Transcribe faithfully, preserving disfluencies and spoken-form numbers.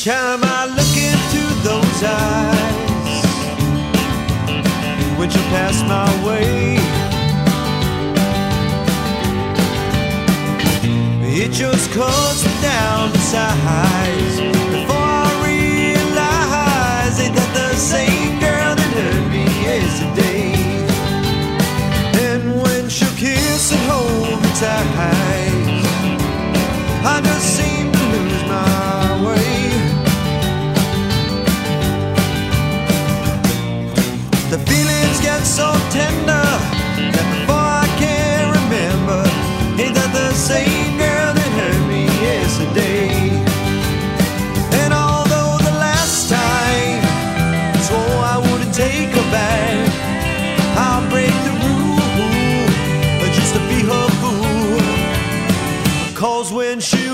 time I look into those eyes, when you pass my way, it just cuts me down to size. Before I realize, ain't that the same girl that hurt me yesterday? And when she'll kiss and hold me tight, I just seem to lose my way. The feelings get so tender that before I can remember, ain't that the same girl that hurt me yesterday? And although the last time I swore I wouldn't take her back, I'll break the rule just to be her fool. 'Cause when she